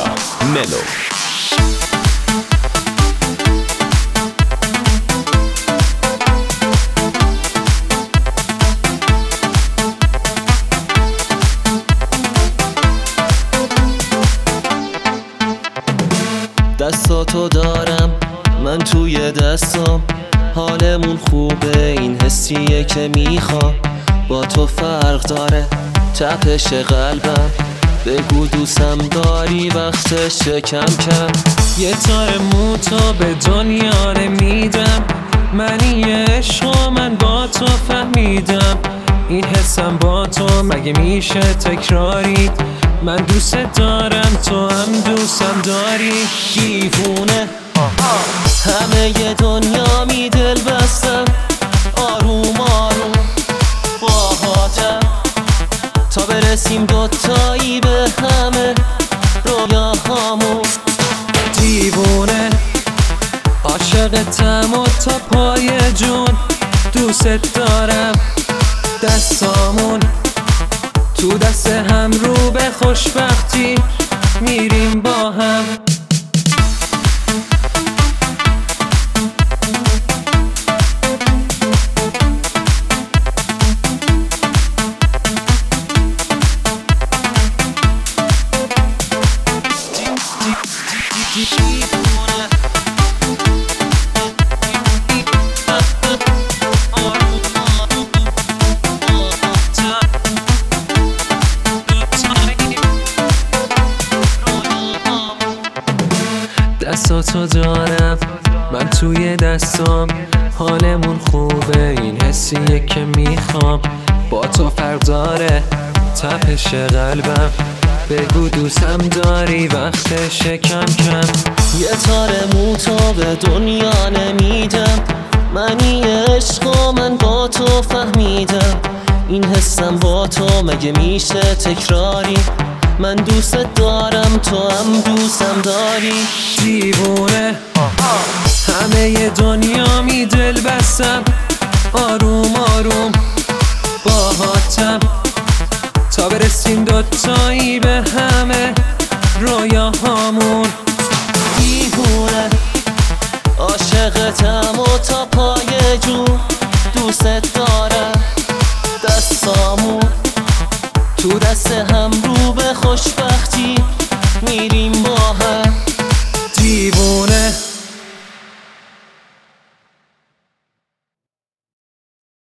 ملو. دستاتو دارم من توی دستام، حالمون خوبه، این حسیه که میخوام. با تو فرق داره تپش قلبم، بگو دوستم داری وقتشه کم کم. یه تار موتو به دنیا نمیدم، منی عشق من با تو فهمیدم. این حسم با تو مگه میشه تکراری؟ من دوست دارم تو هم دوستم داری. دیوونه همه ی دنیا می دل بستم، آروم آروم باهاتم تا برسیم دوتایی به همه رویاهامون. دیوونه عاشقتم و تا پای جون دوست دارم. دستامون تو دست هم رو به خوشبختی میریم با هم. دستاتو دارم من توی دستام، حالمون خوبه، این حسیه که میخوام. با تو فرق داره تپش قلبم، بگو دوستم داری وقتشه کم کم. یه تار موتو به دنیا نمیدم، منی عشق من با تو فهمیدم. این حسم با تو مگه میشه تکراری؟ من دوست دارم تو هم دوستم داری. دیوونه همه ی دنیا می دل بستم، آروم آروم باهاتم تا برسیم دوتایی به همه رویاهامون. دیوونه عاشقتم و تا پای جون دوست دارم. دستامون تو دست هم رو به خوشبختی میریم با هم.